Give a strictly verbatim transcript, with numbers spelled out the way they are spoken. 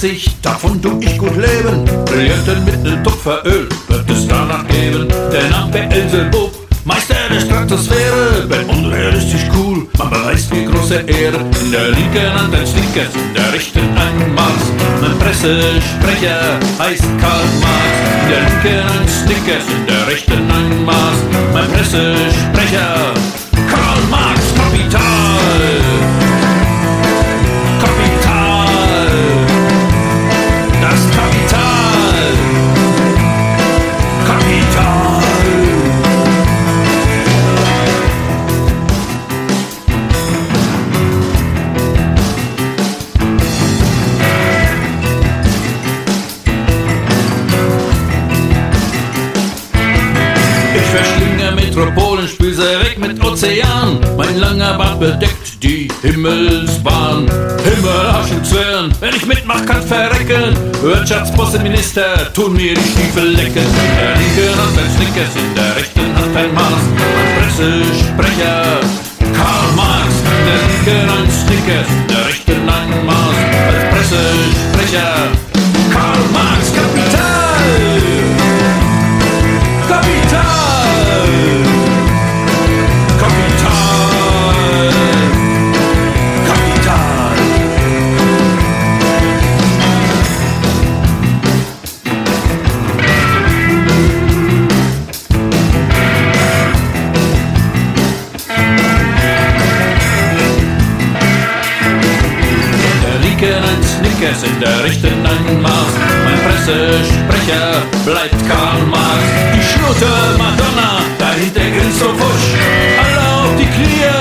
ich, davon tu ich gut leben. Brillanten mit Tupferöl wird es danach geben. Der Name Beelzebub, Meister der Stratosphäre, bin unrealistisch cool, man beweist mir große Ehre. In der linken Hand ein Snickers, in der rechten ein Mars. Mein Pressesprecher heißt Karl Marx. In der linken ein Snickers, in der rechten ein Mars. Mein Pressesprecher Karl Marx, Kapital. Kapital. Das Kapital. Kapital. Metropolen, spül sie weg mit Ozean. Mein langer Bart bedeckt die Himmelsbahn. Himmelarschen Zwirn, wenn ich mitmach, kann verrecken. Wirtschaftsbosse, Minister, tun mir die Stiefel lecken. In der linken Hand ein Snickers, in der rechten Hand ein Mars. Mein Pressesprecher Karl Marx. In der linken ein Snickers, in der rechten ein Mars. Als Pressesprecher Karl Marx, Kapital! Kapital! In der rechten ein Mars, mein Pressesprecher bleibt Karl Marx. Die Schnutte Madonna, dahinter grinst so Fusch, alle auf die Knie,